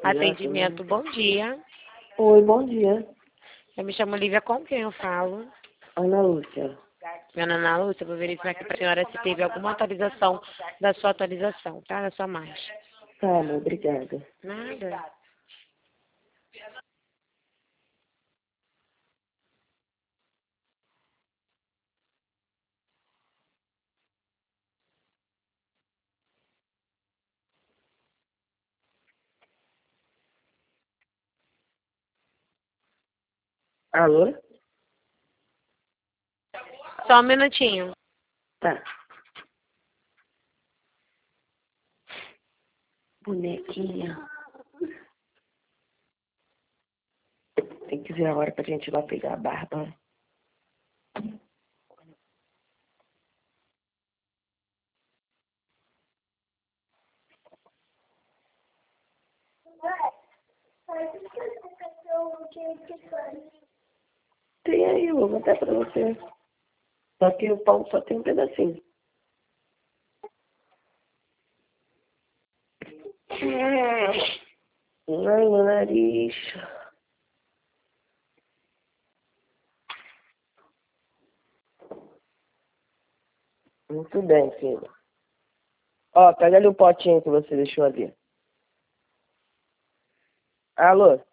Atendimento, bom dia. Oi, bom dia. Eu me chamo Lívia, com quem eu falo? Ana Lúcia. Meu nome é Ana Lúcia, eu vou verificar aqui para a senhora se teve alguma atualização da sua atualização, tá? Da sua marcha. Tá, amor, obrigada. Nada. Alô? Só um minutinho. Tá. Bonequinha. Tem que ver a hora pra gente ir lá pegar a Bárbara. Tem aí, eu vou botar pra você. Só que o pão só tem um pedacinho. Ai, meu nariz. Muito bem, filho. Ó, pega ali o potinho que você deixou ali. Alô?